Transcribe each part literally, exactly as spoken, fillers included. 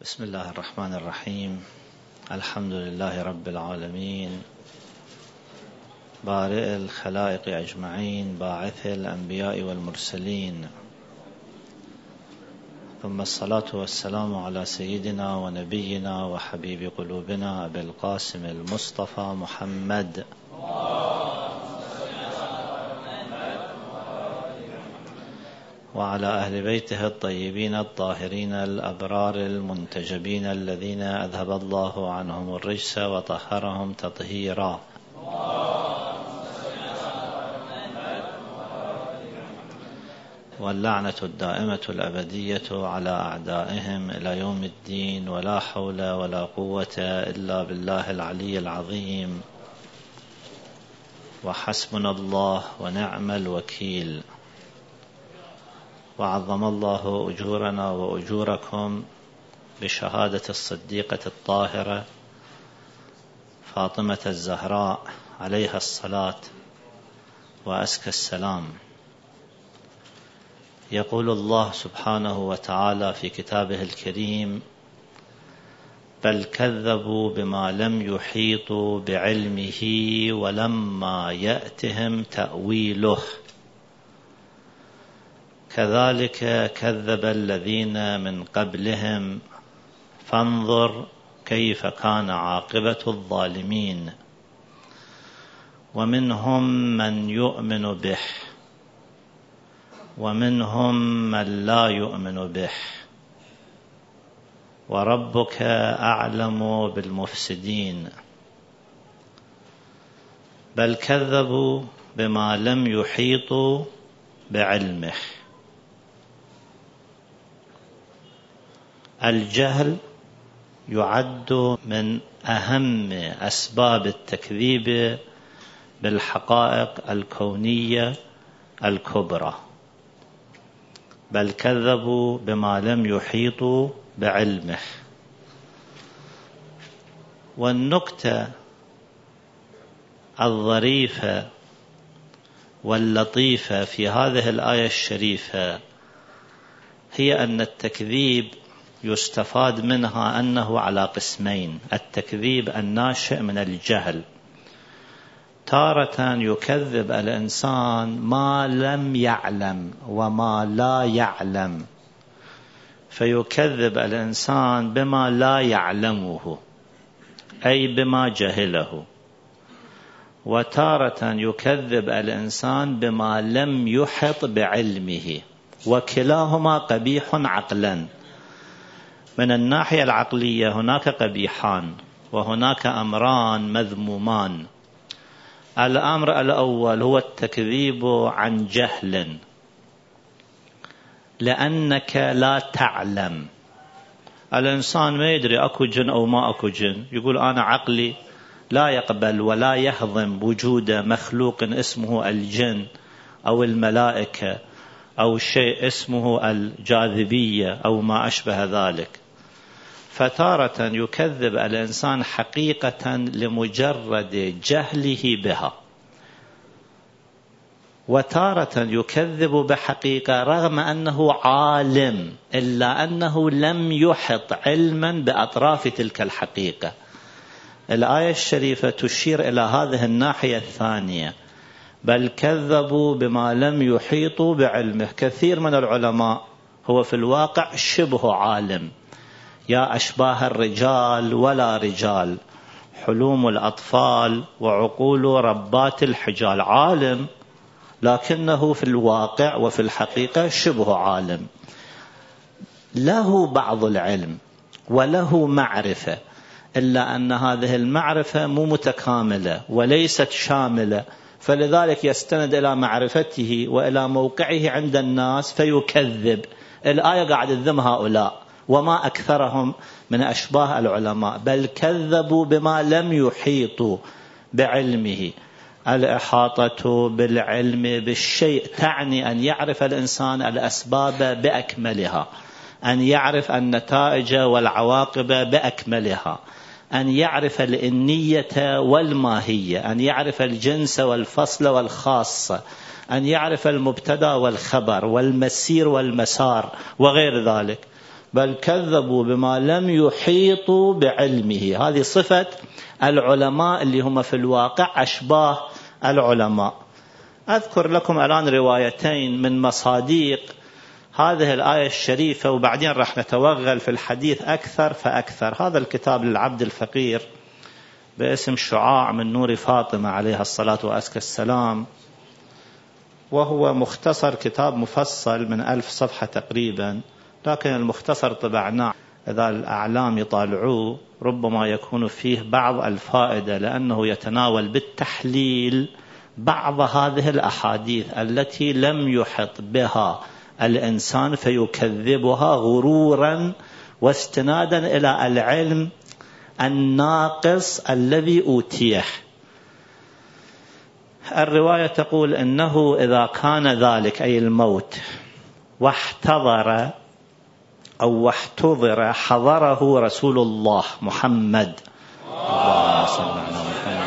بسم الله الرحمن الرحيم. الحمد لله رب العالمين، بارئ الخلائق أجمعين، باعث الأنبياء والمرسلين، ثم الصلاة والسلام على سيدنا ونبينا وحبيب قلوبنا أبي القاسم المصطفى محمد وعلى أهل بيته الطيبين الطاهرين الأبرار المنتجبين الذين أذهب الله عنهم الرجس وطهرهم تطهيرا. واللعنة الدائمة الأبدية على أعدائهم إلى يوم الدين، ولا حول ولا قوة إلا بالله العلي العظيم، وحسبنا الله ونعم الوكيل. وعظم الله أجورنا وأجوركم بشهادة الصديقة الطاهرة فاطمة الزهراء عليها الصلاة وأزكى السلام. يقول الله سبحانه وتعالى في كتابه الكريم: بل كذبوا بما لم يحيطوا بعلمه ولما يأتهم تأويله كذلك كذب الذين من قبلهم فانظر كيف كان عاقبة الظالمين. ومنهم من يؤمن به ومنهم من لا يؤمن به وربك أعلم بالمفسدين. بل كذبوا بما لم يحيطوا بعلمه. الجهل يعد من أهم أسباب التكذيب بالحقائق الكونية الكبرى. بل كذبوا بما لم يحيطوا بعلمه. والنكتة الظريفة واللطيفة في هذه الآية الشريفة هي أن التكذيب يستفاد منها أنه على قسمين: التكذيب الناشئ من الجهل، تارة يكذب الإنسان ما لم يعلم وما لا يعلم، فيكذب الإنسان بما لا يعلمه أي بما جهله، وتارة يكذب الإنسان بما لم يحط بعلمه، وكلاهما قبيح عقلا. من الناحية العقلية هناك قبيحان وهناك أمران مذمومان. الأمر الأول هو التكذيب عن جهل، لأنك لا تعلم. الإنسان ما يدري أكو جن أو ما أكو جن، يقول أنا عقلي لا يقبل ولا يهضم وجود مخلوق اسمه الجن أو الملائكة أو شيء اسمه الجاذبية أو ما أشبه ذلك. فتارة يكذب الإنسان حقيقة لمجرد جهله بها، وتارة يكذب بحقيقة رغم أنه عالم إلا أنه لم يحط علما بأطراف تلك الحقيقة. الآية الشريفة تشير إلى هذه الناحية الثانية: بل كذبوا بما لم يحيطوا بعلمه. كثير من العلماء هو في الواقع شبه عالم، يا أشباه الرجال ولا رجال، حلوم الأطفال وعقول ربات الحجال، عالم لكنه في الواقع وفي الحقيقة شبه عالم، له بعض العلم وله معرفة، إلا أن هذه المعرفة مو متكاملة وليست شاملة، فلذلك يستند إلى معرفته وإلى موقعه عند الناس فيكذب. الآية قاعد تذم هؤلاء وما أكثرهم من أشباه العلماء. بل كذبوا بما لم يحيطوا بعلمه. الإحاطة بالعلم بالشيء تعني أن يعرف الإنسان الأسباب بأكملها، أن يعرف النتائج والعواقب بأكملها، أن يعرف الإنية والماهية، أن يعرف الجنس والفصل والخاصة، أن يعرف المبتدأ والخبر والمسير والمسار وغير ذلك. بل كذبوا بما لم يحيطوا بعلمه. هذه صفة العلماء اللي هم في الواقع أشباه العلماء. أذكر لكم الآن روايتين من مصاديق هذه الآية الشريفة، وبعدين راح نتوغل في الحديث أكثر فأكثر. هذا الكتاب للعبد الفقير باسم شعاع من نور فاطمة عليها الصلاة وأزكى السلام، وهو مختصر كتاب مفصل من ألف صفحة تقريبا، لكن المختصر طبعناه. إذا الأعلام يطالعوه ربما يكون فيه بعض الفائدة، لأنه يتناول بالتحليل بعض هذه الأحاديث التي لم يحط بها الإنسان فيكذبها غرورا واستنادا إلى العلم الناقص الذي أوتيه. الرواية تقول إنه إذا كان ذلك أي الموت واحتضر أو واحتضر حضره رسول الله محمد، اللهم صل على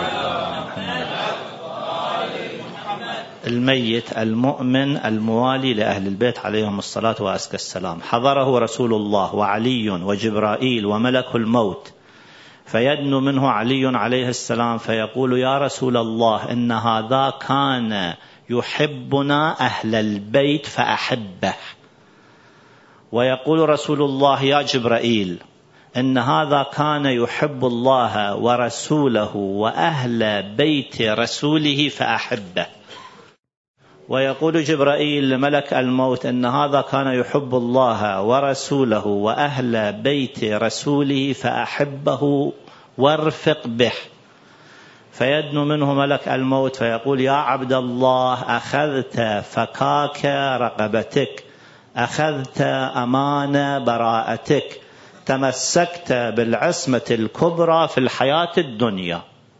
محمد، الميت المؤمن الموالي لأهل البيت عليهم الصلاة وأزكى السلام، حضره رسول الله وعلي وجبرائيل وملك الموت، فيدنو منه علي عليه السلام فيقول: يا رسول الله، إن هذا كان يحبنا أهل البيت فأحبه. ويقول رسول الله: يا جبرائيل، إن هذا كان يحب الله ورسوله وأهل بيت رسوله فأحبه. ويقول جبرائيل لملك الموت: إن هذا كان يحب الله ورسوله وأهل بيت رسوله فأحبه وارفق به. فيدنو منه ملك الموت فيقول: يا عبد الله، أخذت فكاك رقبتك، أخذت أمان براءتك، تمسكت بالعصمة الكبرى في الحياة الدنيا.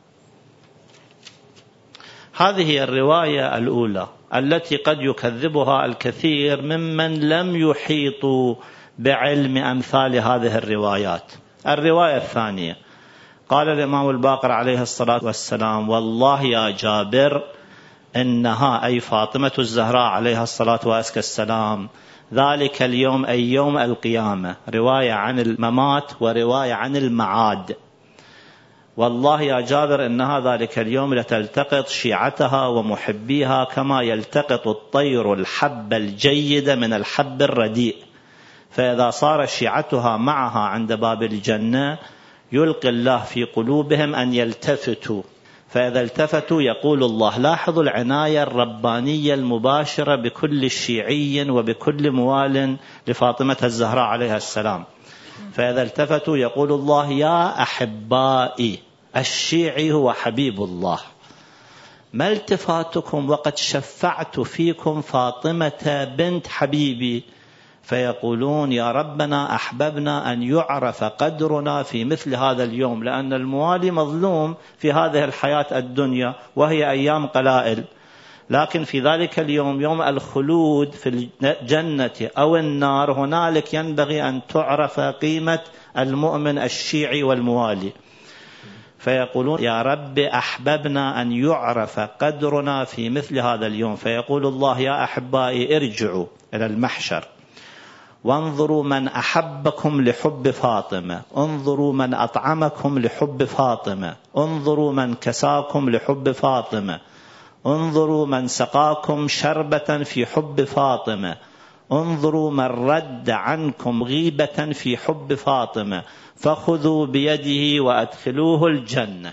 هذه الرواية الأولى التي قد يكذبها الكثير ممن لم يحيطوا بعلم أمثال هذه الروايات. الرواية الثانية قال الإمام الباقر عليه الصلاة والسلام: والله يا جابر، إنها أي فاطمة الزهراء عليها الصلاة وأزكى السلام ذلك اليوم أي يوم القيامة، رواية عن الممات ورواية عن المعاد. والله يا جابر إنها ذلك اليوم لتلتقط شيعتها ومحبيها كما يلتقط الطير الحب الجيد من الحب الرديء، فإذا صار شيعتها معها عند باب الجنة يلقي الله في قلوبهم أن يلتفتوا، فإذا التفتوا يقول الله. لاحظوا العناية الربانية المباشرة بكل شيعي وبكل موال لفاطمة الزهراء عليها السلام. فإذا التفتوا يقول الله: يا أحبائي، الشيعي هو حبيب الله، ما التفاتكم وقد شفعت فيكم فاطمة بنت حبيبي؟ فيقولون: يا ربنا، أحببنا أن يعرف قدرنا في مثل هذا اليوم، لأن الموالي مظلوم في هذه الحياة الدنيا وهي أيام قلائل، لكن في ذلك اليوم، يوم الخلود في الجنة أو النار، هنالك ينبغي أن تعرف قيمة المؤمن الشيعي والموالي. فيقولون: يا رب، أحببنا أن يعرف قدرنا في مثل هذا اليوم. فيقول الله: يا أحبائي، ارجعوا إلى المحشر وانظروا من أحبكم لحب فاطمة، انظروا من أطعمكم لحب فاطمة، انظروا من كساكم لحب فاطمة، انظروا من سقاكم شربة في حب فاطمة، انظروا من رد عنكم غيبة في حب فاطمة، فخذوا بيده وأدخلوه الجنة.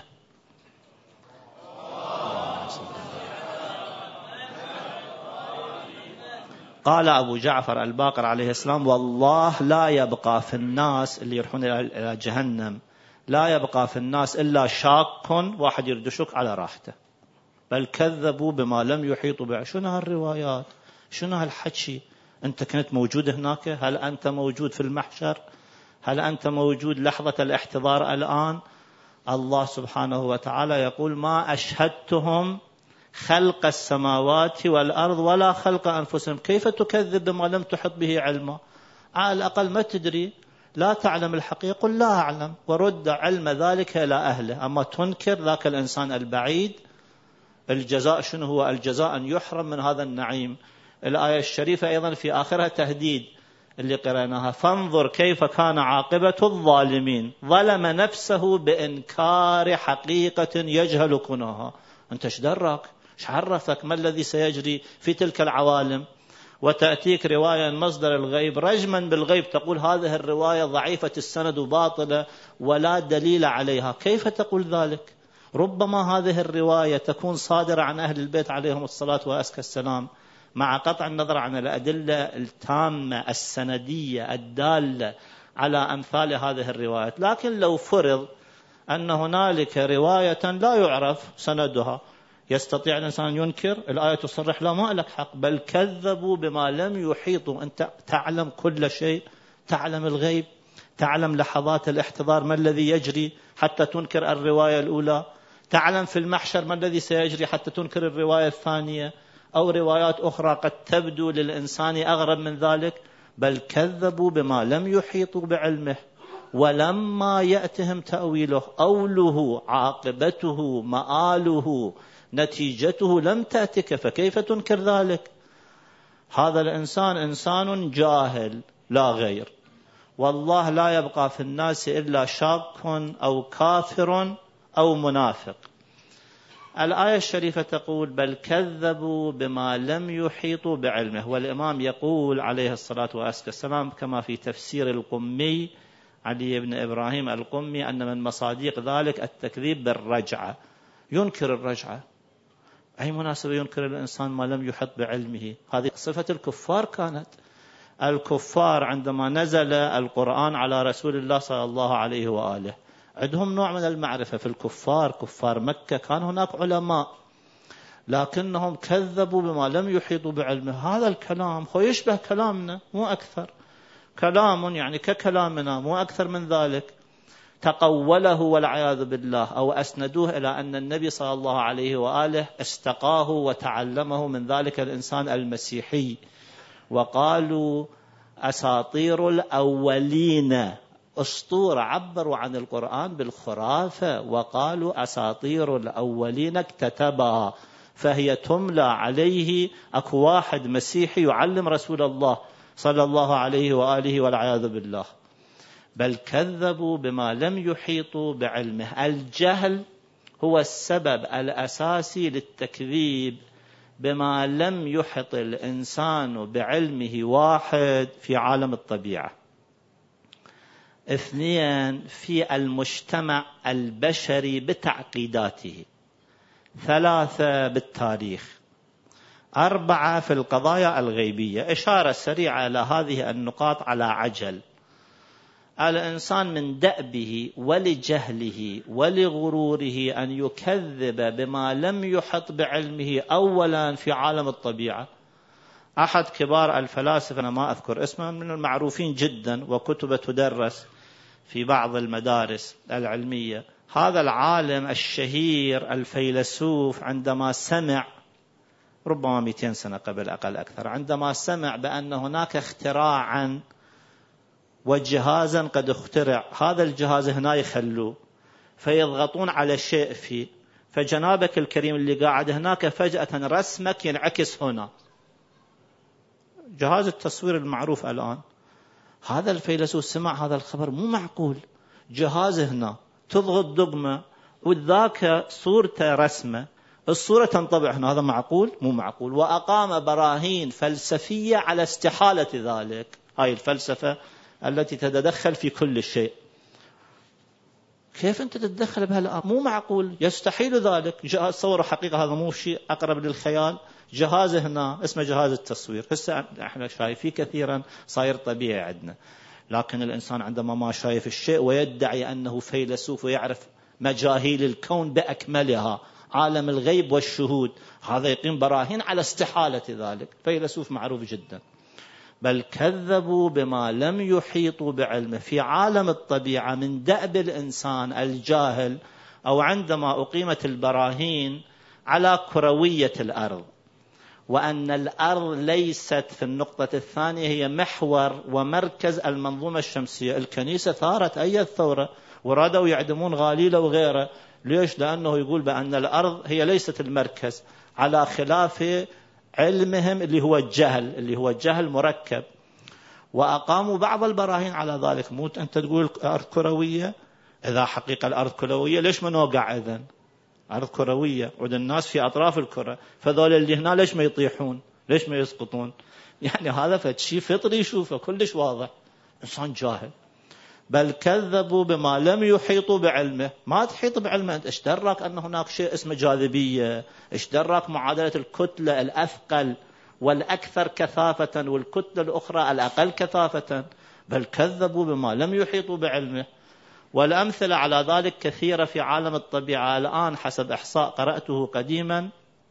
قال أبو جعفر الباقر عليه السلام: والله لا يبقى في الناس اللي يروحون إلى جهنم، لا يبقى في الناس إلا شاك واحد يردشك على راحته، بل كذبوا بما لم يحيطوا به. شنو هالروايات؟ شنو هالحكي؟ أنت كنت موجود هناك؟ هل أنت موجود في المحشر؟ هل أنت موجود لحظة الاحتضار الآن؟ الله سبحانه وتعالى يقول: ما أشهدتهم خلق السماوات والأرض ولا خلق أنفسهم. كيف تكذب بما لم تحط به علما؟ على الأقل ما تدري، لا تعلم الحقيقة، قل لا أعلم، ورد علم ذلك إلى أهله. أما تنكر ذاك الإنسان البعيد، الجزاء شنو هو؟ الجزاء أن يحرم من هذا النعيم. الآية الشريفة أيضا في آخرها تهديد: اللي قرأناها، فانظر كيف كان عاقبة الظالمين، ظلم نفسه بإنكار حقيقة يجهل كنوها. أنت ايش درك؟ ايش عرفك ما الذي سيجري في تلك العوالم؟ وتأتيك رواية مصدر الغيب رجما بالغيب، تقول هذه الرواية ضعيفة السند وباطلة ولا دليل عليها. كيف تقول ذلك؟ ربما هذه الرواية تكون صادرة عن أهل البيت عليهم الصلاة وأزكى السلام، مع قطع النظر عن الأدلة التامة السندية الدالة على أمثال هذه الروايات. لكن لو فرض أن هنالك رواية لا يعرف سندها، يستطيع الإنسان ينكر؟ الآية تصرح لا، ما لك حق، بل كذبوا بما لم يحيطوا. أنت تعلم كل شيء، تعلم الغيب، تعلم لحظات الاحتضار ما الذي يجري حتى تنكر الرواية الأولى، تعلم في المحشر ما الذي سيجري حتى تنكر الرواية الثانية، أو روايات أخرى قد تبدو للإنسان أغرب من ذلك. بل كذبوا بما لم يحيطوا بعلمه ولما يأتهم تأويله، أوله، عاقبته، مآله، نتيجته لم تأتك، فكيف تنكر ذلك؟ هذا الإنسان إنسان جاهل لا غير، والله لا يبقى في الناس إلا شاك أو كافر أو منافق. الآية الشريفة تقول بل كذبوا بما لم يحيطوا بعلمه، والإمام يقول عليه الصلاة والسلام كما في تفسير القمي علي بن إبراهيم القمي أن من مصادق ذلك التكذيب بالرجعة، ينكر الرجعة. أي مناسبة ينكر الإنسان ما لم يحط بعلمه؟ هذه صفة الكفار كانت. الكفار عندما نزل القرآن على رسول الله صلى الله عليه وآله عندهم نوع من المعرفة. في الكفار كفار مكة كان هناك علماء، لكنهم كذبوا بما لم يحيطوا بعلمه. هذا الكلام هو يشبه كلامنا مو أكثر، كلام يعني ككلامنا مو أكثر من ذلك. تقوله والعياذ بالله، أو أسندوه إلى أن النبي صلى الله عليه وآله استقاه وتعلمه من ذلك الإنسان المسيحي، وقالوا أساطير الأولين، أسطورة، عبروا عن القرآن بالخرافة، وقالوا أساطير الأولين اكتتبها فهي تملى عليه. أكو واحد مسيحي يعلم رسول الله صلى الله عليه وآله والعياذ بالله. بل كذبوا بما لم يحيطوا بعلمه. الجهل هو السبب الأساسي للتكذيب بما لم يحط الإنسان بعلمه. واحد، في عالم الطبيعة. اثنين، في المجتمع البشري بتعقيداته. ثلاثة، بالتاريخ. أربعة، في القضايا الغيبية. إشارة سريعة إلى هذه النقاط على عجل. الإنسان من دأبه ولجهله ولغروره أن يكذب بما لم يحط بعلمه. أولا في عالم الطبيعة، أحد كبار الفلاسفة أنا ما أذكر اسمه، من المعروفين جدا وكتب تدرس في بعض المدارس العلمية، هذا العالم الشهير الفيلسوف عندما سمع ربما مئتين سنة قبل أقل أكثر، عندما سمع بأن هناك اختراعا وجهازا قد اخترع، هذا الجهاز هنا يخلوه فيضغطون على شيء فيه، فجنابك الكريم اللي قاعد هناك فجأة رسمك ينعكس هنا. جهاز التصوير المعروف الآن. هذا الفيلسوف سمع هذا الخبر، مو معقول، جهاز هنا تضغط دقمة وذاك صورته رسمة، الصورة تنطبع هنا، هذا معقول؟ مو معقول. وأقام براهين فلسفية على استحالة ذلك. هاي الفلسفة التي تتدخل في كل شيء. كيف أنت تتدخل بهالأمر؟ مو معقول، يستحيل ذلك. جهاز صور حقيقة، هذا مو شيء أقرب للخيال. جهاز هنا اسمه جهاز التصوير، هسه احنا شايفيه كثيرا صاير طبيعي عندنا، لكن الإنسان عندما ما شايف الشيء ويدعي أنه فيلسوف ويعرف مجاهيل الكون بأكملها، عالم الغيب والشهود، هذا يقيم براهين على استحالة ذلك، فيلسوف معروف جدا. بل كذبوا بما لم يحيطوا بعلمه. في عالم الطبيعة من دأب الإنسان الجاهل، أو عندما أقيمت البراهين على كروية الأرض، وأن الأرض ليست في النقطة الثانية هي محور ومركز المنظومة الشمسية. الكنيسة ثارت أي الثورة، ورادوا يعدمون غاليلة وغيره. ليش؟ لأنه يقول بأن الأرض هي ليست المركز، على خلاف علمهم اللي هو الجهل، اللي هو الجهل مركب. وأقاموا بعض البراهين على ذلك. مو أنت تقول أرض كروية، إذا حقيقة الأرض كروية ليش ما نوقع إذن؟ أرض كروية وعد الناس في أطراف الكرة، فذول اللي هنا ليش ما يطيحون؟ ليش ما يسقطون؟ يعني هذا فشي فطري يشوفه كلش واضح، إنسان جاهل. بل كذبوا بما لم يحيطوا بعلمه. ما تحيط بعلمه أنت، إيش دراك أن هناك شيء اسمه جاذبية؟ إيش دراك معادلة الكتلة الأثقل والأكثر كثافة والكتلة الأخرى الأقل كثافة؟ بل كذبوا بما لم يحيطوا بعلمه. والأمثلة على ذلك كثيرة في عالم الطبيعة. الآن حسب إحصاء قرأته قديما،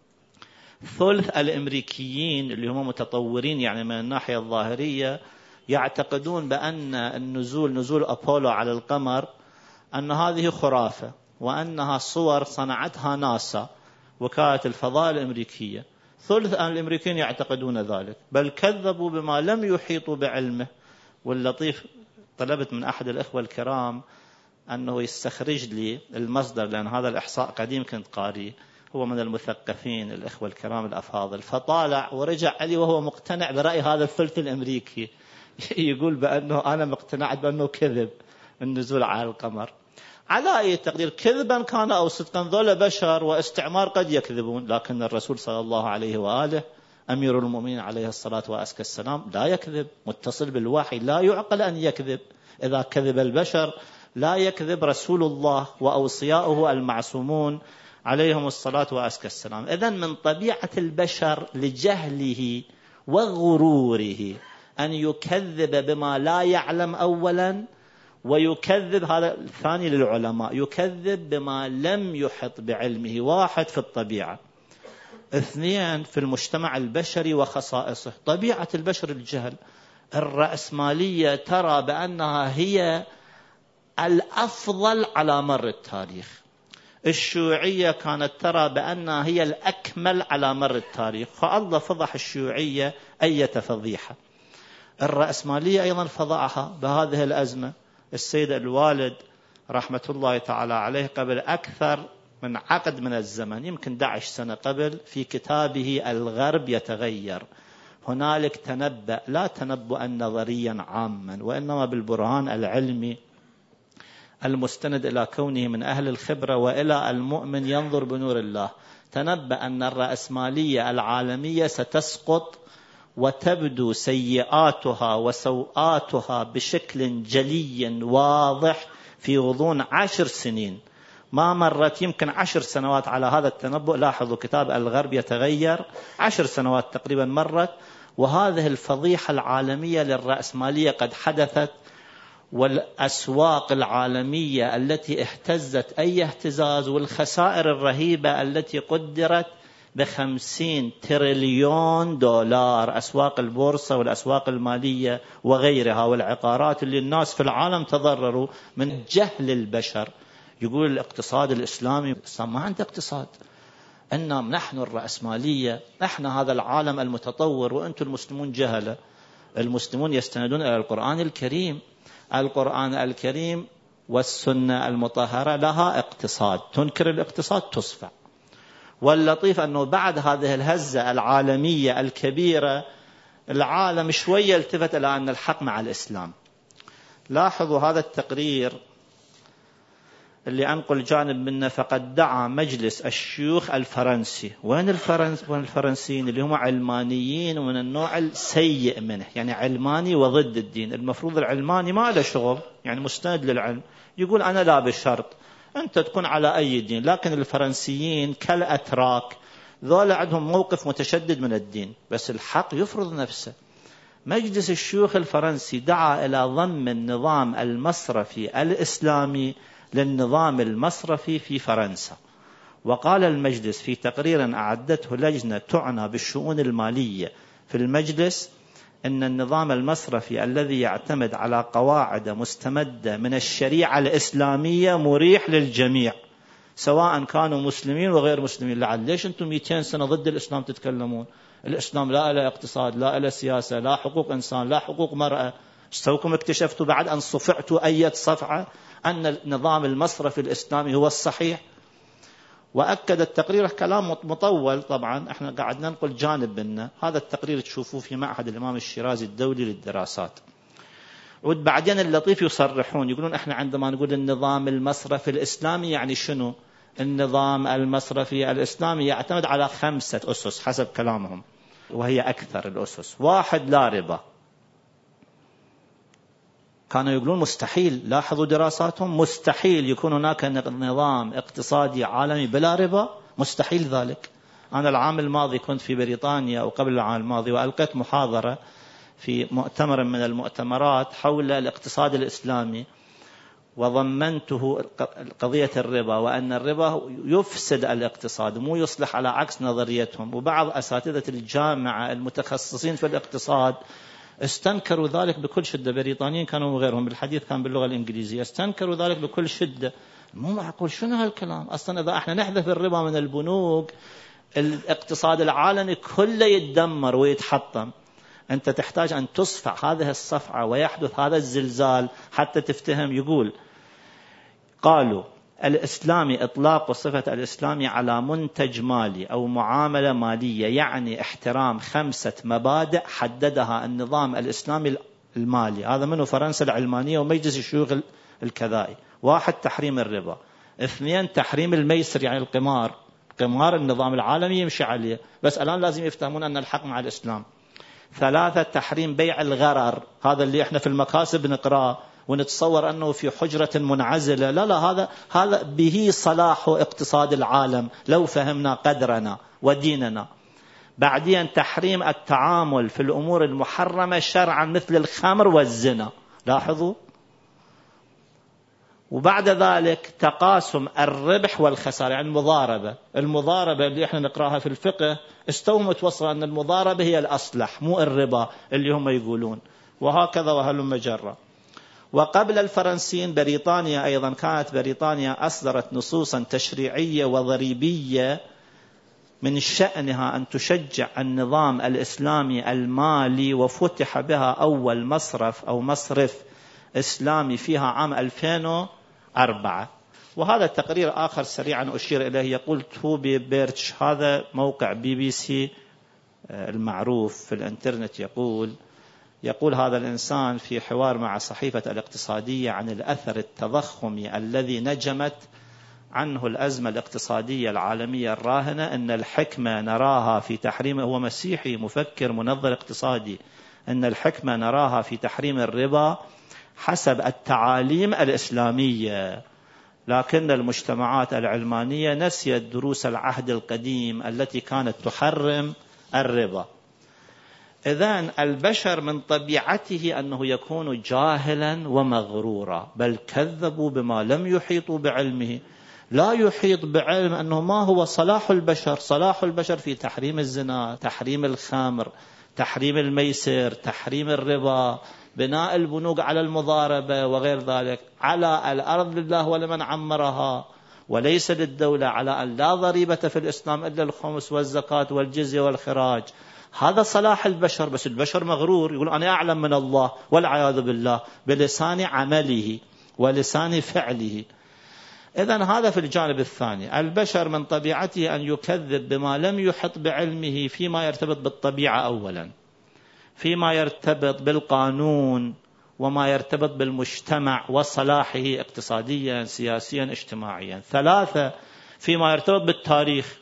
ثلث الأمريكيين اللي هم متطورين يعني من الناحية الظاهرية يعتقدون بأن النزول نزول أبولو على القمر أن هذه خرافة، وأنها صور صنعتها ناسا وكالة الفضاء الأمريكية. ثلث الأمريكيين يعتقدون ذلك. بل كذبوا بما لم يحيطوا بعلمه. واللطيف، طلبت من أحد الإخوة الكرام أنه يستخرج لي المصدر، لأن هذا الإحصاء قديم كنت قاري، هو من المثقفين الإخوة الكرام الأفاضل، فطالع ورجع لي وهو مقتنع برأي هذا الثلث الأمريكي. يقول بأنه أنا مقتنع بأنه كذب النزول على القمر. على أي تقدير، كذبا كان أو صدقا، ذول بشر واستعمار قد يكذبون، لكن الرسول صلى الله عليه وآله أمير المؤمنين عليه الصلاة وأزكى السلام لا يكذب، متصل بالوحي، لا يعقل أن يكذب. إذا كذب البشر لا يكذب رسول الله وأوصياؤه المعصومون عليهم الصلاة وأزكى السلام. إذن من طبيعة البشر لجهله وغروره أن يكذب بما لا يعلم أولا، ويكذب، هذا الثاني للعلماء، يكذب بما لم يحط بعلمه. واحد في الطبيعة، اثنين في المجتمع البشري وخصائصه. طبيعة البشر الجهل. الرأسمالية ترى بأنها هي الأفضل على مر التاريخ. الشيوعية كانت ترى بأنها هي الأكمل على مر التاريخ، فالله فضح الشيوعية أي فضيحة. الرأسمالية أيضا فضعها بهذه الأزمة. السيد الوالد رحمة الله تعالى عليه قبل أكثر من عقد من الزمن، يمكن أحد عشر سنة قبل، في كتابه الغرب يتغير، هنالك تنبأ، لا تنبؤا نظريا عاما وإنما بالبرهان العلمي المستند إلى كونه من أهل الخبرة وإلى المؤمن ينظر بنور الله. تنبأ أن الرأسمالية العالمية ستسقط وتبدو سيئاتها وسوءاتها بشكل جلي واضح في غضون عشر سنين. ما مرت يمكن عشر سنوات على هذا التنبؤ. لاحظوا كتاب الغرب يتغير، عشر سنوات تقريبا مرت، وهذه الفضيحة العالمية للرأسمالية قد حدثت. والأسواق العالمية التي اهتزت أي اهتزاز، والخسائر الرهيبة التي قدرت بخمسين تريليون دولار، أسواق البورصة والأسواق المالية وغيرها، والعقارات اللي الناس في العالم تضرروا من جهل البشر. يقول الاقتصاد الإسلامي، الإسلام ما عنده اقتصاد، إنما نحن الرأسمالية، نحن هذا العالم المتطور وأنتم المسلمون جهلة. المسلمون يستندون إلى القرآن الكريم. القرآن الكريم والسنة المطهرة لها اقتصاد، تنكر الاقتصاد تصفع. واللطيف أنه بعد هذه الهزة العالمية الكبيرة، العالم شوية التفت إلى أن الحق مع الإسلام. لاحظوا هذا التقرير اللي أنقل جانب منه. فقد دعا مجلس الشيوخ الفرنسي، وين الفرنس وين الفرنسيين اللي هم علمانيين ومن النوع السيء منه، يعني علماني وضد الدين. المفروض العلماني ما له شغل، يعني مستند للعلم، يقول أنا لا بشرط أنت تكون على أي دين. لكن الفرنسيين كالأتراك ذولا عندهم موقف متشدد من الدين، بس الحق يفرض نفسه. مجلس الشيوخ الفرنسي دعا إلى ضم النظام المصرفي الإسلامي للنظام المصرفي في فرنسا. وقال المجلس في تقرير أعدته لجنة تعنى بالشؤون المالية في المجلس إن النظام المصرفي الذي يعتمد على قواعد مستمدة من الشريعة الإسلامية مريح للجميع سواء كانوا مسلمين وغير مسلمين. لعل ليش أنتم مئتين سنة ضد الإسلام تتكلمون؟ الإسلام لا له اقتصاد، لا له سياسة، لا حقوق إنسان، لا حقوق مرأة. استوكم اكتشفتوا بعد أن صفعتوا أي صفعة أن النظام المصرفي الإسلامي هو الصحيح. وأكد التقرير، كلام مطول طبعا، احنا قاعد ننقل جانب منه. هذا التقرير تشوفوه في معهد الإمام الشيرازي الدولي للدراسات. عود بعدين اللطيف يصرحون يقولون احنا عندما نقول النظام المصرفي الإسلامي يعني شنو؟ النظام المصرفي الإسلامي يعتمد على خمسة أسس حسب كلامهم، وهي أكثر الأسس. واحد، لا ربا. كانوا يقولون مستحيل، لاحظوا دراساتهم، مستحيل يكون هناك نظام اقتصادي عالمي بلا ربا، مستحيل ذلك. أنا العام الماضي كنت في بريطانيا أو قبل العام الماضي، وألقيت محاضرة في مؤتمر من المؤتمرات حول الاقتصاد الإسلامي، وضمنته قضية الربا، وأن الربا يفسد الاقتصاد مو يصلح، على عكس نظريتهم. وبعض أساتذة الجامعة المتخصصين في الاقتصاد استنكروا ذلك بكل شدة، بريطانيين كانوا وغيرهم، بالحديث كان باللغة الإنجليزية، استنكروا ذلك بكل شدة. مو معقول، شنو هالكلام؟ أصلا إذا احنا نحذف الربا من البنوك الاقتصاد العالمي كله يتدمر ويتحطم. أنت تحتاج أن تصفع هذه الصفعة ويحدث هذا الزلزال حتى تفتهم. يقول قالوا الإسلامي إطلاق صفة الإسلامي على منتج مالي أو معاملة مالية يعني احترام خمسة مبادئ حددها النظام الإسلامي المالي. هذا منه فرنسا العلمانية ومجلس الشيوخ الكذائي. واحد، تحريم الربا. اثنين، تحريم الميسر يعني القمار. قمار النظام العالمي يمشي عليه، بس الآن لازم يفتهمون أن الحق مع الإسلام. ثلاثة، تحريم بيع الغرر، هذا اللي احنا في المكاسب نقرأ ونتصور أنه في حجرة منعزلة. لا لا، هذا هذا به صلاح اقتصاد العالم لو فهمنا قدرنا وديننا. بعدين تحريم التعامل في الأمور المحرمة شرعا مثل الخمر والزنا، لاحظوا. وبعد ذلك تقاسم الربح والخسارة يعني المضاربة. المضاربة اللي احنا نقراها في الفقه استووا متوصل أن المضاربة هي الأصلح مو الربا اللي هم يقولون، وهكذا وهلم جرة. وقبل الفرنسيين بريطانيا أيضا كانت بريطانيا أصدرت نصوصا تشريعية وضريبية من شأنها أن تشجع النظام الإسلامي المالي، وفتح بها أول مصرف أو مصرف إسلامي فيها عام ألفين وأربعة. وهذا التقرير آخر سريعا أشير إليه، يقول توبي بيرتش، هذا موقع بي بي سي المعروف في الانترنت، يقول يقول هذا الإنسان في حوار مع صحيفة الاقتصادية عن الأثر التضخمي الذي نجمت عنه الأزمة الاقتصادية العالمية الراهنة، أن الحكمة نراها في تحريم، هو مسيحي مفكر منظر اقتصادي، أن الحكمة نراها في تحريم الربا حسب التعاليم الإسلامية، لكن المجتمعات العلمانية نسيت دروس العهد القديم التي كانت تحرم الربا. إذن البشر من طبيعته أنه يكون جاهلا ومغرورا، بل كذبوا بما لم يحيطوا بعلمه. لا يحيط بعلم أنه ما هو صلاح البشر. صلاح البشر في تحريم الزنا، تحريم الخمر، تحريم الميسر، تحريم الربا، بناء البنوك على المضاربة وغير ذلك. على الأرض لله ولمن عمرها، وليس للدولة، على أن لا ضريبة في الإسلام إلا الخمس والزكاة والجزية والخراج. هذا صلاح البشر، بس البشر مغرور، يقول أنا أعلم من الله والعياذ بالله بلسان عمله ولسان فعله. إذن هذا في الجانب الثاني. البشر من طبيعته أن يكذب بما لم يحط بعلمه فيما يرتبط بالطبيعة أولا، فيما يرتبط بالقانون، وما يرتبط بالمجتمع وصلاحه اقتصاديا سياسيا اجتماعيا. ثلاثة، فيما يرتبط بالتاريخ.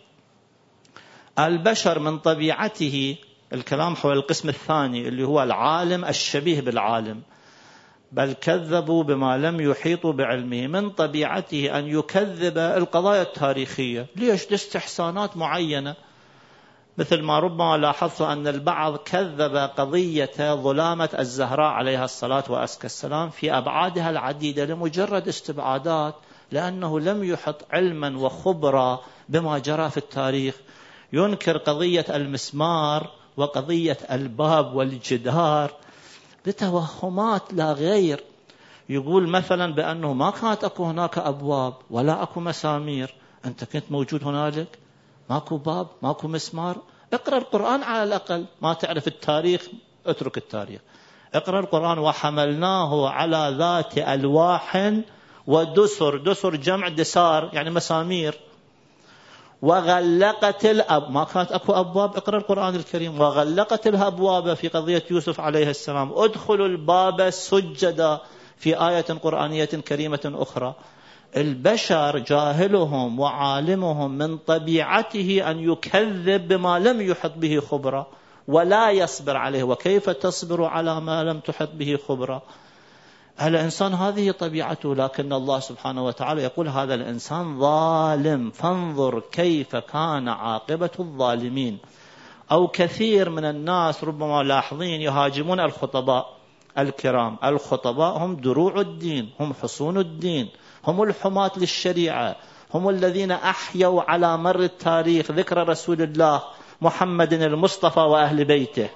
البشر من طبيعته، الكلام حول القسم الثاني اللي هو العالم الشبيه بالعالم، بل كذبوا بما لم يحيطوا بعلمه. من طبيعته أن يكذب القضايا التاريخية. ليش؟ لاستحسانات معينة، مثل ما ربما لاحظت أن البعض كذب قضية ظلامة الزهراء عليها الصلاة وأزكى السلام في أبعادها العديدة لمجرد استبعادات، لأنه لم يحط علما وخبرة بما جرى في التاريخ. ينكر قضية المسمار وقضية الباب والجدار بتوهمات لا غير. يقول مثلا بأنه ما كانت أكو هناك أبواب ولا أكو مسامير. أنت كنت موجود هنالك؟ ماكو باب، ماكو مسمار. اقرأ القرآن على الأقل. ما تعرف التاريخ، اترك التاريخ. اقرأ القرآن. وحملناه على ذات ألواح ودسر. دسر جمع دسار يعني مسامير. وغلقت الأب، ما كانت أكو أبواب، اقرأ القرآن الكريم، وغلقت الأبواب في قضية يوسف عليه السلام، ادخلوا الباب سجدا في آية قرآنية كريمة أخرى. البشر جاهلهم وعالمهم من طبيعته أن يكذب بما لم يحط به خبرة ولا يصبر عليه. وكيف تصبر على ما لم تحط به خبرة؟ الإنسان هذه طبيعته، لكن الله سبحانه وتعالى يقول هذا الإنسان ظالم، فانظر كيف كان عاقبة الظالمين. أو كثير من الناس ربما لاحظين يهاجمون الخطباء الكرام. الخطباء هم دروع الدين، هم حصون الدين، هم الحماة للشريعة، هم الذين أحيوا على مر التاريخ ذكر رسول الله محمد المصطفى وأهل بيته.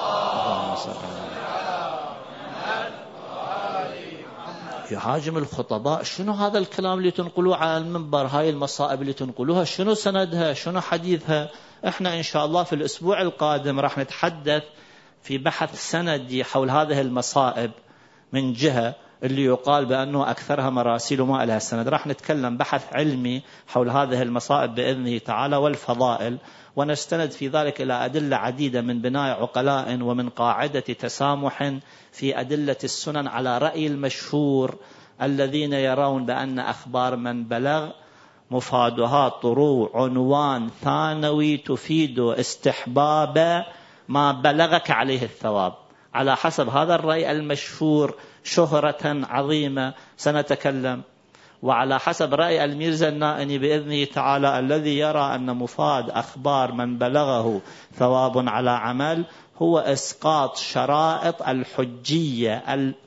يهاجم الخطباء. شنو هذا الكلام اللي تنقلوه على المنبر؟ هاي المصائب اللي تنقلوها شنو سندها؟ شنو حديثها؟ احنا إن شاء الله في الأسبوع القادم راح نتحدث في بحث سندي حول هذه المصائب من جهة اللي يقال بأنه أكثرها مراسيل وما لها سند. راح نتكلم بحث علمي حول هذه المصائب بإذنه تعالى والفضائل، ونستند في ذلك إلى أدلة عديدة من بناء عقلاء ومن قاعدة تسامح في أدلة السنن على رأي المشهور الذين يرون بأن أخبار من بلغ مفادها طروع عنوان ثانوي تفيد استحباب ما بلغك عليه الثواب. على حسب هذا الرأي المشهور شهرة عظيمة سنتكلم، وعلى حسب رأي الميرزا النائني بإذنه تعالى الذي يرى أن مفاد أخبار من بلغه ثواب على عمل هو إسقاط شرائط الحجية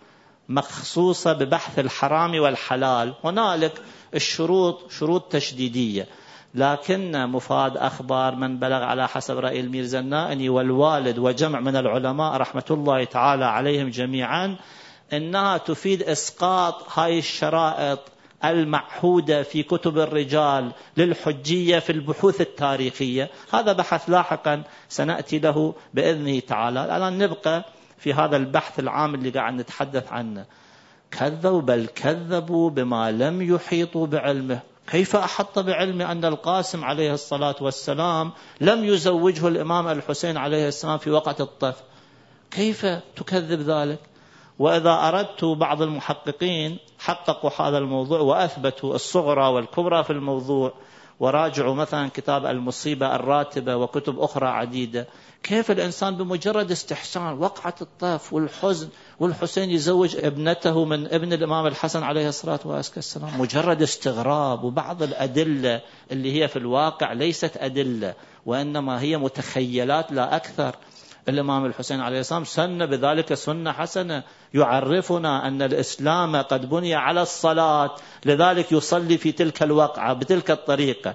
المخصوصة ببحث الحرام والحلال. هنالك الشروط شروط تشديدية، لكن مفاد أخبار من بلغ على حسب رأي الميرزا النائني والوالد وجمع من العلماء رحمة الله تعالى عليهم جميعا إنها تفيد إسقاط هاي الشرائط المعهودة في كتب الرجال للحجية في البحوث التاريخية. هذا بحث لاحقا سنأتي له بإذنه تعالى. الآن نبقى في هذا البحث العام اللي قاعد نتحدث عنه. كذبوا، بل كذبوا بما لم يحيطوا بعلمه. كيف أحط بعلمه أن القاسم عليه الصلاة والسلام لم يزوجه الإمام الحسين عليه السلام في وقت الطف؟ كيف تكذب ذلك؟ وإذا أردت، بعض المحققين حققوا هذا الموضوع وأثبتوا الصغرى والكبرى في الموضوع، وراجعوا مثلا كتاب المصيبة الراتبة وكتب أخرى عديدة. كيف الإنسان بمجرد استحسان وقعة الطف والحزن والحسين يزوج ابنته من ابن الإمام الحسن عليه الصلاة والسلام؟ مجرد استغراب. وبعض الأدلة اللي هي في الواقع ليست أدلة وإنما هي متخيلات لا أكثر. الإمام الحسين عليه السلام سن بذلك سنة حسنة، يعرفنا أن الإسلام قد بني على الصلاة، لذلك يصلي في تلك الوقعة بتلك الطريقة،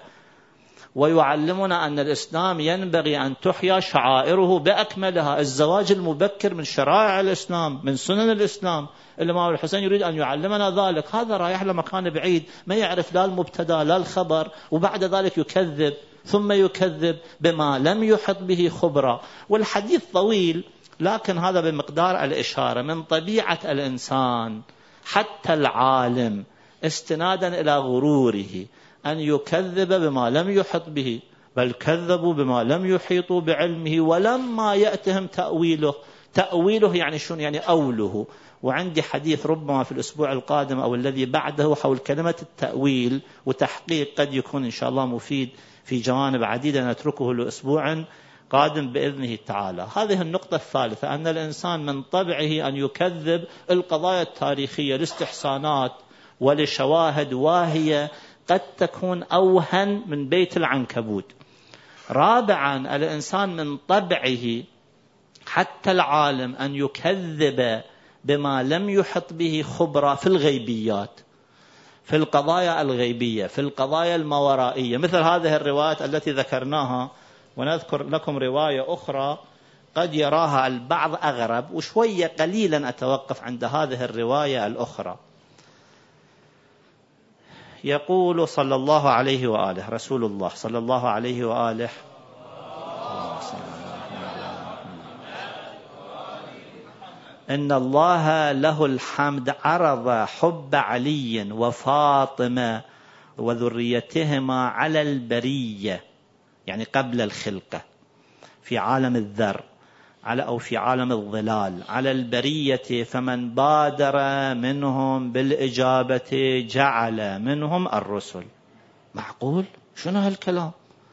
ويعلمنا أن الإسلام ينبغي أن تحيا شعائره بأكملها. الزواج المبكر من شرائع الإسلام، من سنن الإسلام. الإمام الحسين يريد أن يعلمنا ذلك. هذا رايح لمكان بعيد، ما يعرف لا المبتدا لا الخبر، وبعد ذلك يكذب، ثم يكذب بما لم يحط به خبرة. والحديث طويل، لكن هذا بمقدار الإشارة. من طبيعة الإنسان حتى العالم استنادا إلى غروره أن يكذب بما لم يحط به، بل كذبوا بما لم يحيطوا بعلمه ولما يأتهم تأويله. تأويله يعني شنو؟ يعني أوله. وعندي حديث ربما في الأسبوع القادم أو الذي بعده حول كلمة التأويل، وتحقيق قد يكون إن شاء الله مفيد في جوانب عديدة نتركه لأسبوع قادم بإذنه تعالى. هذه النقطة الثالثة، أن الإنسان من طبعه أن يكذب القضايا التاريخية لاستحسانات ولشواهد واهية قد تكون أوهن من بيت العنكبوت. رابعا، الإنسان من طبعه حتى العالم أن يكذب بما لم يحط به خبرة في الغيبيات، في القضايا الغيبية، في القضايا الماورائية، مثل هذه الروايات التي ذكرناها. ونذكر لكم رواية أخرى قد يراها البعض أغرب، وشوية قليلا أتوقف عند هذه الرواية الأخرى. يقول صلى الله عليه وآله، رسول الله صلى الله عليه وآله: إن الله له الحمد عرض حب علي وفاطمة وذريتهما على البرية، يعني قبل الخلقة، في عالم الذر على أو في عالم الظلال، على البرية، فمن بادر منهم بالإجابة جعل منهم الرسل. معقول؟ شنو هالكلام؟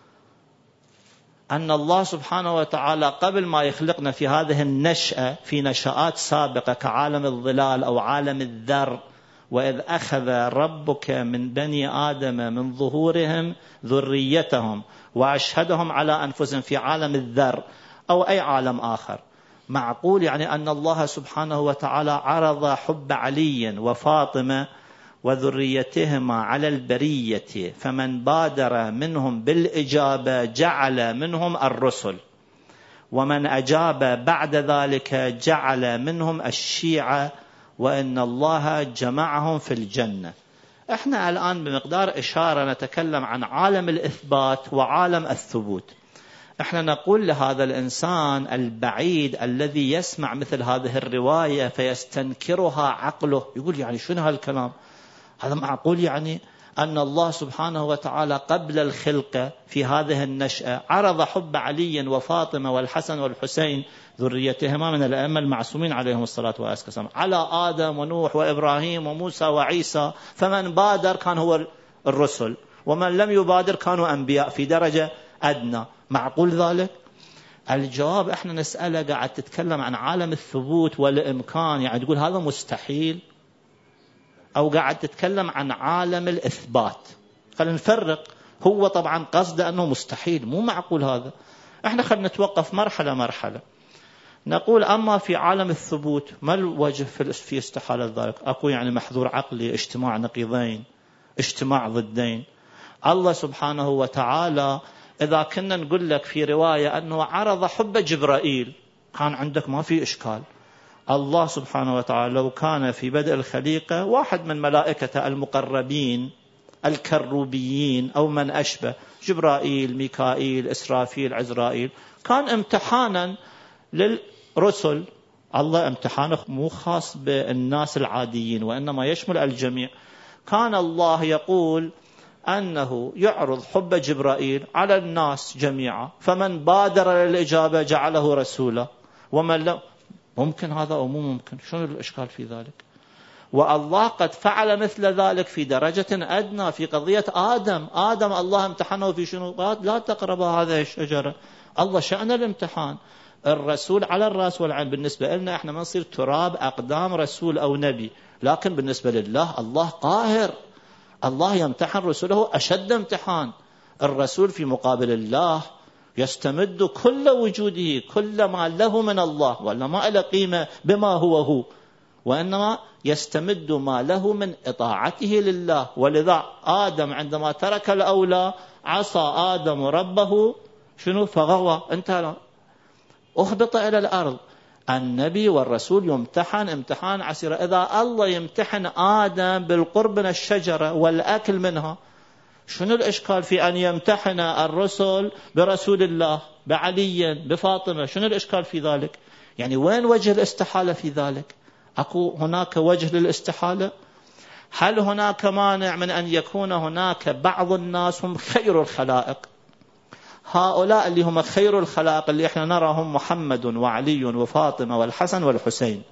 أن الله سبحانه وتعالى قبل ما يخلقنا في هذه النشأة، في نشآت سابقة كعالم الظلال أو عالم الذر، وإذ أخذ ربك من بني آدم من ظهورهم ذريتهم وأشهدهم على أنفسهم في عالم الذر أو أي عالم آخر. معقول يعني أن الله سبحانه وتعالى عرض حب علي وفاطمة وذريتهما على البرية، فمن بادر منهم بالإجابة جعل منهم الرسل، ومن أجاب بعد ذلك جعل منهم الشيعة، وإن الله جمعهم في الجنة. احنا الآن بمقدار إشارة نتكلم عن عالم الإثبات وعالم الثبوت. احنا نقول لهذا الإنسان البعيد الذي يسمع مثل هذه الرواية فيستنكرها عقله، يقول يعني شنو هالكلام؟ هذا معقول يعني أن الله سبحانه وتعالى قبل الخلقة في هذه النشأة عرض حب علي وفاطمة والحسن والحسين ذريتهما من الأئمة المعصومين عليهم الصلاة والسلام على آدم ونوح وإبراهيم وموسى وعيسى، فمن بادر كان هو الرسل، ومن لم يبادر كانوا أنبياء في درجة أدنى. معقول ذلك؟ الجواب احنا نسأله قاعد تتكلم عن عالم الثبوت والإمكان، يعني تقول هذا مستحيل، أو قاعد تتكلم عن عالم الإثبات. خلينا نفرق. هو طبعا قصده أنه مستحيل، مو معقول هذا. احنا خلينا نتوقف مرحلة مرحلة. نقول أما في عالم الثبوت ما الوجه في استحالة ذلك؟ أكو يعني محظور عقلي، اجتماع نقيضين، اجتماع ضدين. الله سبحانه وتعالى إذا كنا نقول لك في رواية أنه عرض حب جبرائيل كان عندك ما في إشكال. الله سبحانه وتعالى لو كان في بدء الخليقة واحد من ملائكته المقربين الكروبيين أو من أشبه، جبرائيل، ميكائيل، إسرافيل، عزرائيل، كان امتحانا للرسل. الله امتحانه مو خاص بالناس العاديين وإنما يشمل الجميع. كان الله يقول أنه يعرض حب جبرائيل على الناس جميعا، فمن بادر للإجابة جعله رسولا، ومن لم. ممكن هذا أو مو ممكن؟ شنو الإشكال في ذلك؟ والله قد فعل مثل ذلك في درجة أدنى في قضية آدم. آدم الله امتحنه في شنو؟ قال لا تقرب هذه الشجرة. الله شأن الامتحان. الرسول على الرأس والعين. بالنسبة لنا احنا ما نصير تراب أقدام رسول أو نبي، لكن بالنسبة لله الله قاهر. الله يمتحن رسوله أشد امتحان. الرسول في مقابل الله يستمد كل وجوده، كل ما له من الله، ولا ما له قيمة بما هو هو، وإنما يستمد ما له من إطاعته لله. ولذا آدم عندما ترك الأولى عصى آدم ربه شنو؟ فغوى، انتهى، أهبط إلى الأرض. النبي والرسول يمتحن امتحان عسير. إذا الله يمتحن آدم بالقرب من الشجرة والأكل منها، شنو الإشكال في أن يمتحن الرسل برسول الله، بعلي، بفاطمة؟ شنو الإشكال في ذلك؟ يعني وين وجه الاستحالة في ذلك؟ أكو هناك وجه للاستحالة؟ هل هناك مانع من أن يكون هناك بعض الناس هم خير الخلائق؟ هؤلاء اللي هم خير الخلائق اللي احنا نراهم محمد وعلي وفاطمة والحسن والحسين.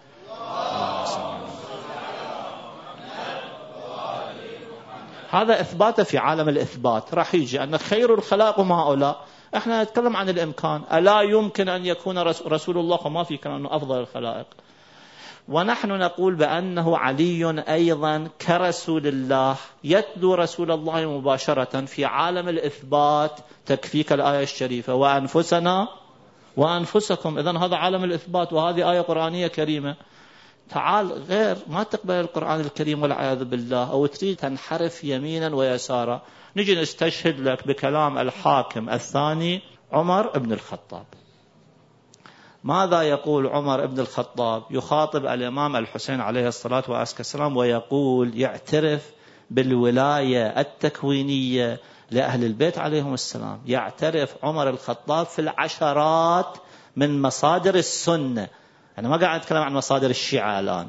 هذا إثباته في عالم الإثبات. راح يجي أن خير الخلائق هم هؤلاء. احنا نتكلم عن الإمكان. ألا يمكن أن يكون رسول الله وما في كلام أنه أفضل الخلائق. ونحن نقول بأنه علي أيضا كرسول الله يتلو رسول الله مباشرة في عالم الإثبات. تكفيك الآية الشريفة وأنفسنا وأنفسكم. إذن هذا عالم الإثبات، وهذه آية قرآنية كريمة. تعال غير ما تقبل القرآن الكريم والعياذ بالله، أو تريد تنحرف يمينا ويسارا. نجي نستشهد لك بكلام الحاكم الثاني عمر بن الخطاب. ماذا يقول عمر بن الخطاب؟ يخاطب الإمام الحسين عليه الصلاة والسلام ويقول، يعترف بالولاية التكوينية لأهل البيت عليهم السلام. يعترف عمر الخطاب في العشرات من مصادر السنة. أنا ما قاعد أتكلم عن مصادر الشيعة الآن.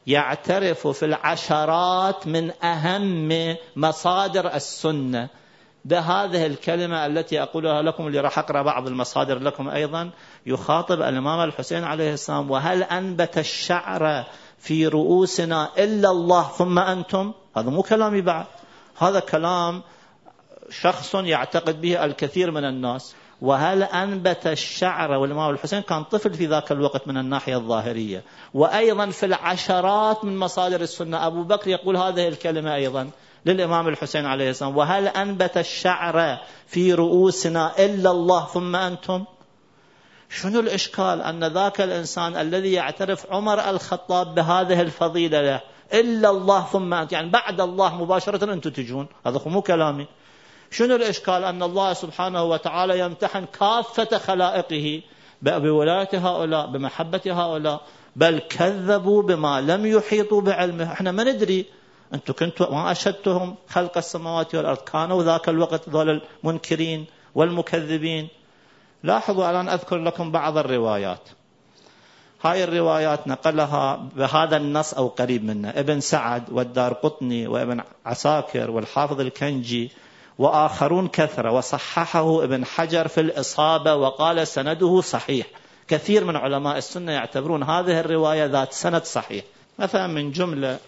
يعترف في العشرات من أهم مصادر السنة بهذه الكلمة التي أقولها لكم، اللي راح أقرأ بعض المصادر لكم أيضا، يخاطب الإمام الحسين عليه السلام: وهل أنبت الشعر في رؤوسنا إلا الله ثم أنتم؟ هذا مو كلامي بعد، هذا كلام شخص يعتقد به الكثير من الناس. وهل أنبت الشعر، والإمام الحسين كان طفل في ذاك الوقت من الناحية الظاهرية، وأيضا في العشرات من مصادر السنة أبو بكر يقول هذه الكلمة أيضا للإمام الحسين عليه السلام: وهل أنبت الشعر في رؤوسنا إلا الله ثم أنتم؟ شنو الإشكال أن ذاك الإنسان الذي يعترف عمر الخطاب بهذه الفضيلة له إلا الله ثم أنتم، يعني بعد الله مباشرة أنتم تجون؟ هذا مو كلامي. شنو الإشكال أن الله سبحانه وتعالى يمتحن كافة خلائقه بولاية هؤلاء، بمحبة هؤلاء، بل كذبوا بما لم يحيطوا بعلمه. احنا ما ندري، أنتم كنتوا ما أشهدتهم خلق السماوات والأرض، كانوا ذاك الوقت ذول المنكرين والمكذبين. لاحظوا الآن أذكر لكم بعض الروايات. هاي الروايات نقلها بهذا النص أو قريب منه ابن سعد والدارقطني وابن عساكر والحافظ الكنجي وآخرون كثرة، وصححه ابن حجر في الإصابة وقال سنده صحيح. كثير من علماء السنة يعتبرون هذه الرواية ذات سند صحيح. مثلا من جملة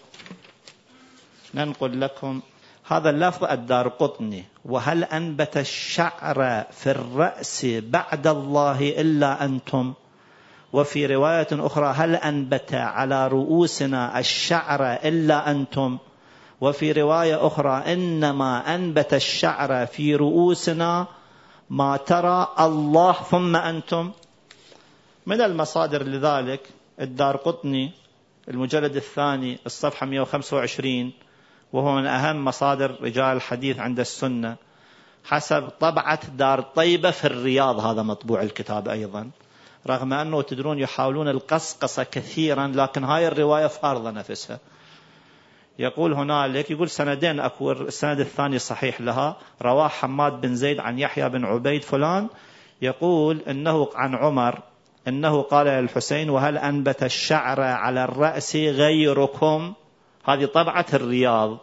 ننقل لكم هذا اللفظ الدارقطني: وهل أنبت الشعر في الرأس بعد الله إلا أنتم؟ وفي رواية أخرى: هل أنبت على رؤوسنا الشعر إلا أنتم؟ وفي رواية أخرى: إنما أنبت الشعر في رؤوسنا ما ترى الله ثم أنتم. من المصادر لذلك الدارقطني المجلد الثاني الصفحة مئة وخمسة وعشرين، وهو من أهم مصادر رجال الحديث عند السنة، حسب طبعة دار طيبة في الرياض، هذا مطبوع الكتاب أيضا، رغم أنه تدرون يحاولون القصقصة كثيرا، لكن هاي الرواية فارضة نفسها. يقول هنالك، يقول سندين أكو، السند الثاني صحيح لها، رواه حماد بن زيد عن يحيى بن عبيد فلان، يقول إنه عن عمر إنه قال للحسين: وهل أنبت الشعر على الرأس غيركم؟ هذه طبعة الرياض.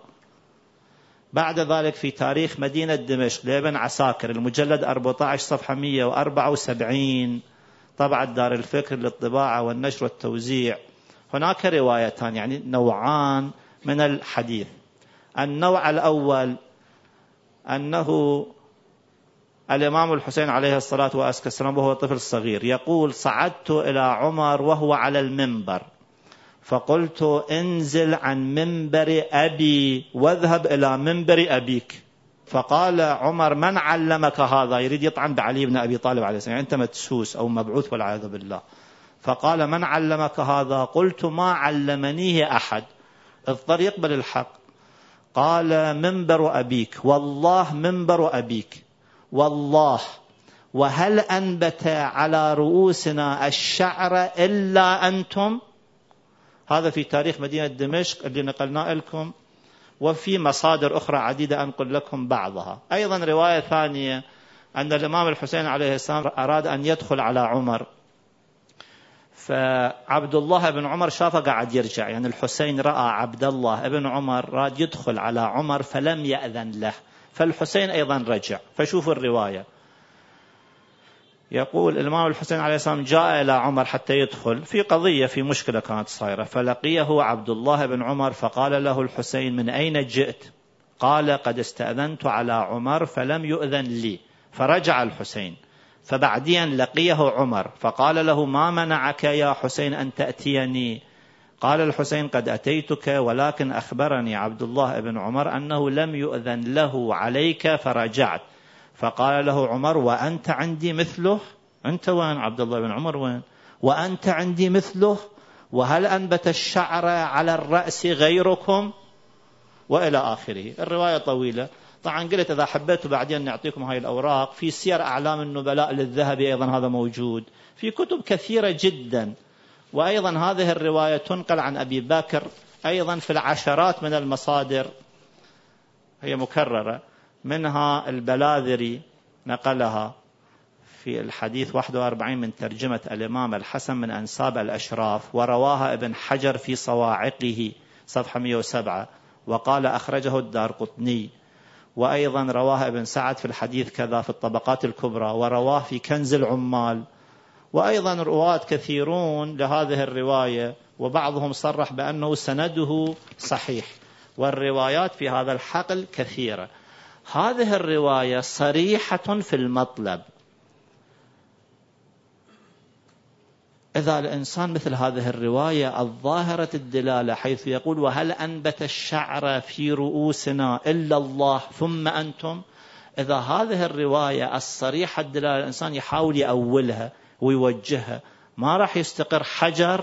بعد ذلك في تاريخ مدينة دمشق لابن عساكر المجلد أربعة عشر صفحة مئة وأربعة وسبعين، طبعة دار الفكر للطباعة والنشر والتوزيع، هناك روايتان، يعني نوعان من الحديث. النوع الأول أنه الإمام الحسين عليه الصلاة والسلام وهو طفل صغير يقول: صعدت إلى عمر وهو على المنبر فقلت: انزل عن منبر أبي واذهب إلى منبر أبيك. فقال عمر: من علمك هذا؟ يريد يطعن بعلي بن أبي طالب عليه السلام، يعني أنت مدسوس أو مبعوث والعياذ بالله. فقال: من علمك هذا؟ قلت: ما علمنيه أحد. اضطر يقبل الحق. قال: منبر أبيك، والله منبر أبيك، والله. وهل أنبت على رؤوسنا الشعر إلا أنتم؟ هذا في تاريخ مدينة دمشق اللي نقلنا لكم، وفي مصادر أخرى عديدة أنقل لكم بعضها. أيضا رواية ثانية أن الإمام الحسين عليه السلام أراد أن يدخل على عمر، فعبد الله بن عمر شافه قاعد يرجع، يعني الحسين رأى عبد الله بن عمر راد يدخل على عمر فلم يأذن له، فالحسين أيضا رجع. فشوفوا الرواية، يقول الإمام الحسين عليه السلام جاء إلى عمر حتى يدخل في قضية، في مشكلة كانت صايرة، فلقيه عبد الله بن عمر فقال له الحسين: من أين جئت؟ قال: قد استأذنت على عمر فلم يؤذن لي. فرجع الحسين، فبعدين لقيه عمر فقال له: ما منعك يا حسين أن تأتيني؟ قال الحسين: قد أتيتك ولكن أخبرني عبد الله بن عمر أنه لم يؤذن له عليك فرجعت. فقال له عمر: وأنت عندي مثله؟ أنت وين؟ عبد الله بن عمر وين؟ وأنت عندي مثله؟ وهل أنبت الشعر على الرأس غيركم؟ وإلى آخره. الرواية طويلة طبعا، قلت إذا حبيتوا بعدين نعطيكم هاي الأوراق، في سير أعلام النبلاء للذهبي أيضا هذا موجود، في كتب كثيرة جدا. وأيضا هذه الرواية تنقل عن أبي بكر أيضا في العشرات من المصادر، هي مكررة، منها البلاذري نقلها في الحديث واحد وأربعين من ترجمة الإمام الحسن من أنساب الأشراف، ورواها ابن حجر في صواعقه صفحة مئة وسبعة، وقال أخرجه الدارقطني، وأيضا رواها ابن سعد في الحديث كذا في الطبقات الكبرى، ورواه في كنز العمال، وأيضا رواة كثيرون لهذه الرواية، وبعضهم صرح بأنه سنده صحيح، والروايات في هذا الحقل كثيرة. هذه الرواية صريحة في المطلب. إذا الإنسان مثل هذه الرواية الظاهرة الدلالة حيث يقول وهل أنبت الشعر في رؤوسنا إلا الله ثم أنتم، إذا هذه الرواية الصريحة الدلالة الإنسان يحاول يأولها ويوجهها، ما راح يستقر حجر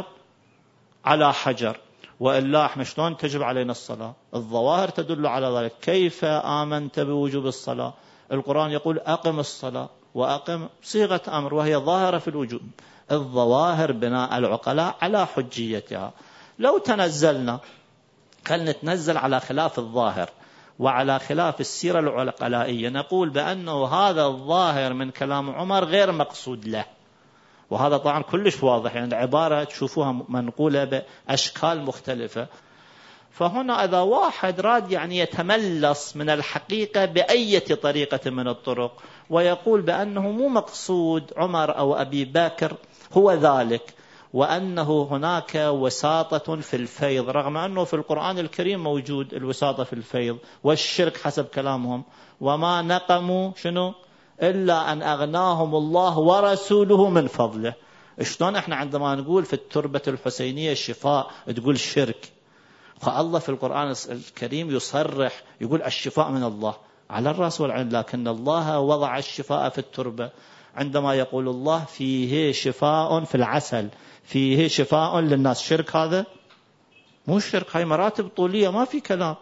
على حجر، وإلا احنا شلون تجب علينا الصلاة؟ الظواهر تدل على ذلك. كيف آمنت بوجوب الصلاة؟ القرآن يقول أقم الصلاة، وأقم صيغة أمر وهي ظاهرة في الوجوب. الظواهر بناء العقلاء على حجيتها. لو تنزلنا خلنا نتنزل على خلاف الظاهر وعلى خلاف السيرة العقلائية، نقول بأنه هذا الظاهر من كلام عمر غير مقصود له، وهذا طبعا كلش واضح، يعني العبارة تشوفوها منقولة بأشكال مختلفة. فهنا إذا واحد راد يعني يتملص من الحقيقة بأي طريقة من الطرق ويقول بأنه مو مقصود عمر أو أبي بكر هو ذلك، وأنه هناك وساطة في الفيض، رغم أنه في القرآن الكريم موجود الوساطة في الفيض والشرك حسب كلامهم، وما نقموا شنو إلا أن أغناهم الله ورسوله من فضله. شلون احنا عندما نقول في التربة الحسينية الشفاء تقول شرك؟ فالله في القرآن الكريم يصرح يقول الشفاء من الله على الرأس والعين، لكن الله وضع الشفاء في التربة. عندما يقول الله فيه شفاء في العسل، فيه شفاء للناس، شرك هذا؟ مو شرك، هاي مراتب طولية ما في كلام.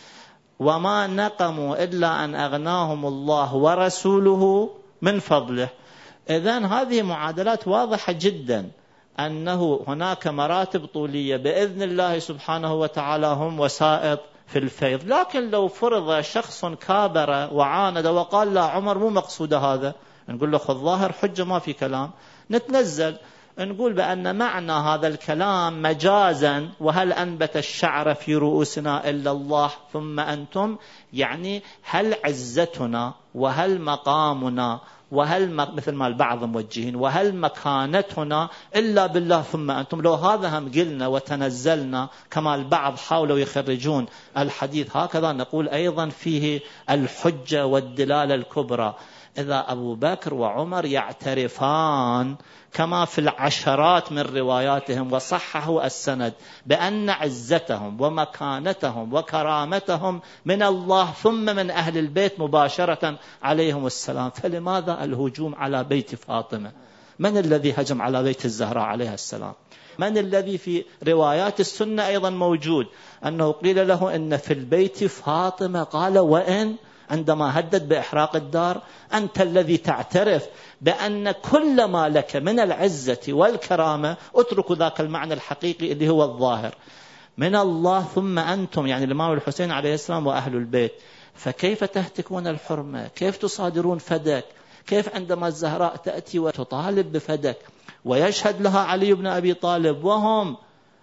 وما نقموا إلا أن أغناهم الله ورسوله من فضله. إذن هذه معادلات واضحة جدا أنه هناك مراتب طولية بإذن الله سبحانه وتعالى هم وسائط في الفيض. لكن لو فرض شخص كابر وعاند وقال لا عمر مو مقصود هذا، نقول له خذ ظاهر حجة ما في كلام، نتنزل نقول بأن معنى هذا الكلام مجازا وهل أنبت الشعر في رؤوسنا إلا الله ثم أنتم، يعني هل عزتنا وهل مقامنا وهل مثل ما البعض موجهين وهل مكانتنا إلا بالله ثم أنتم. لو هذا هم قلنا وتنزلنا كما البعض حاولوا يخرجون الحديث هكذا، نقول أيضا فيه الحجة والدلالة الكبرى. إذا أبو بكر وعمر يعترفان كما في العشرات من رواياتهم وصححوا السند بأن عزتهم ومكانتهم وكرامتهم من الله ثم من أهل البيت مباشرة عليهم السلام، فلماذا الهجوم على بيت فاطمة؟ من الذي هجم على بيت الزهراء عليها السلام؟ من الذي في روايات السنة أيضا موجود أنه قيل له إن في البيت فاطمة، قال وإن، عندما هدد بإحراق الدار. أنت الذي تعترف بأن كل ما لك من العزة والكرامة اترك ذاك المعنى الحقيقي اللي هو الظاهر من الله ثم أنتم، يعني الإمام الحسين عليه السلام وأهل البيت. فكيف تهتكون الحرمة؟ كيف تصادرون فدك؟ كيف عندما الزهراء تأتي وتطالب بفدك ويشهد لها علي بن أبي طالب وهم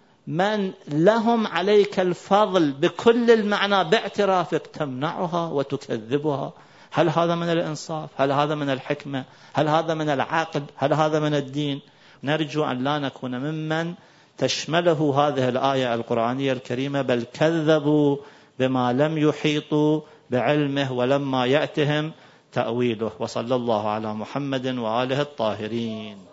من لهم عليك الفضل بكل المعنى باعترافك، تمنعها وتكذبها؟ هل هذا من الإنصاف؟ هل هذا من الحكمة؟ هل هذا من العقل؟ هل هذا من الدين؟ نرجو أن لا نكون ممن تشمله هذه الآية القرآنية الكريمة، بل كذبوا بما لم يحيطوا بعلمه ولما يأتهم تأويله. وصلى الله على محمد وآله الطاهرين.